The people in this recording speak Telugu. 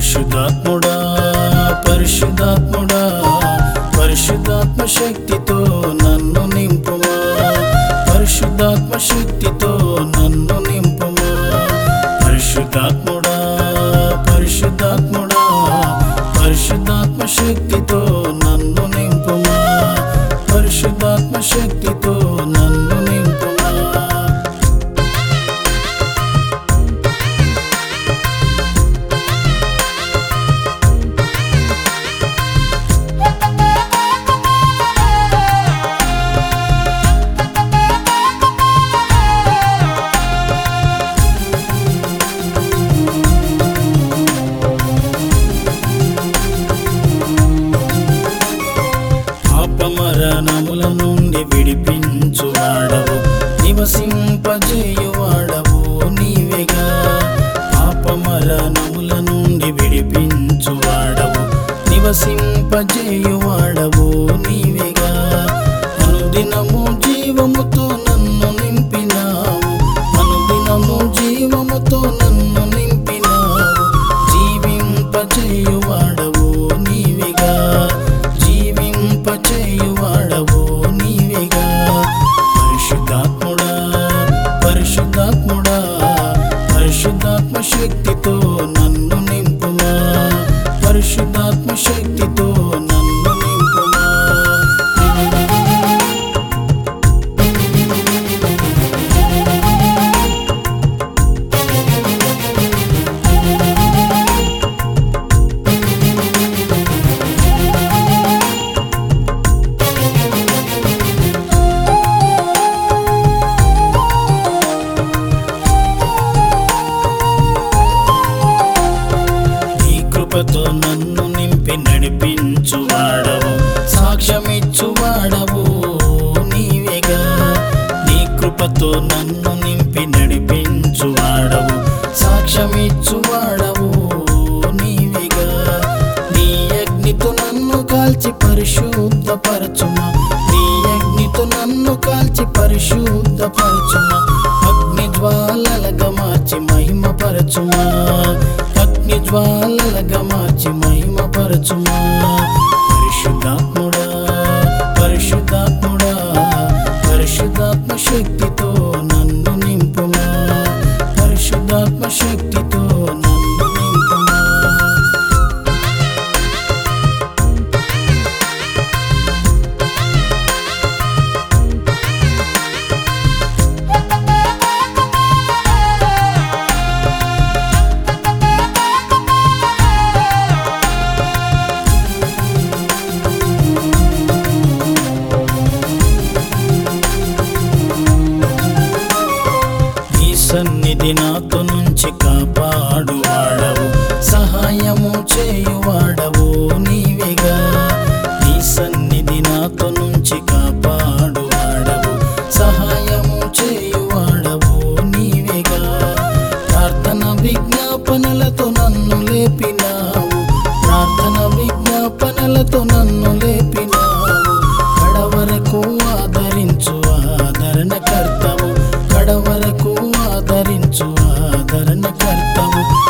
పరిశుద్ధాత్ముడా పరిశుద్ధాత్ముడా పరిశుద్ధాత్మ శక్తితో నన్ను నింపుమా, పరిశుద్ధాత్మ శక్తితో నన్ను నింపుమా. పరిశుద్ధాత్ముడా పరిశుద్ధాత్ముడా పరిశుద్ధాత్మ శక్తితో నన్ను నింపుమా, పరిశుద్ధాత్మ శక్తితో నన్ను నింపుమా. మరణముల నుండి విడిపించువాడవు, నివసింపజేయువాడవు నీవేగా. పాప మరణముల నుండి విడిపించువాడవు, నివసింపజేయువాడవు నీవేగా. అనుదినము జీవముతో నన్ను నింపినావు, అనుదినము జీవముతో నన్ను నింపినావు. జీవింపజేయువాడవు నీవేగా, జీవింపచేయువాడవు నీవేగా. పరిశుద్ధాత్ముడా పరిశుద్ధాత్ముడా పరిశుద్ధాత్మ శక్తితో నన్ను నింపుమా, పరిశుద్ధాత్మ శక్తితో నన్ను నింపుమా. కృపతో నన్ను నింపి నడిపించువాడవు, సాక్ష్యమిచ్చువాడవు నీవేగా. నీ కృపతో నన్ను నింపి నడిపించువాడవు, సాక్ష్యమిచ్చువాడవు నీవేగా. నీ అగ్నితో నన్ను కాల్చి పరిశుద్ధపరచుమా, నీ అగ్నితో నన్ను కాల్చి పరిశుద్ధపరచుమా. అగ్ని జ్వాలలుగా మార్చి మహిమపరచుమా, అగ్ని జ్వాలలుగా మార్చి మహిమపరచుమా. పరిశుద్ధాత్ముడా పరిశుద్ధాత్ముడా పరిశుద్ధాత్మ శక్తితో నన్ను నింపుమా, పరిశుద్ధాత్మ శక్తితో నన్ను నింపుమా. సన్నిధి నాతో నుంచి కాపాడువాడవు, సహాయము చేయువాడవు నీవేగా. నీ సన్నిధి నాతో నుంచి కాపాడువాడవు, సహాయము చేయువాడవు నీవేగా. ప్రార్థన విజ్ఞాపనలతో నన్ను లేపినావు, ప్రార్థన విజ్ఞాపనలతో నన్ను లేపినావు. కడవరకు ఆదరించు ఆదరణకర్తవు, కడవరకు ఆదరించు ఆదరణకర్తవు.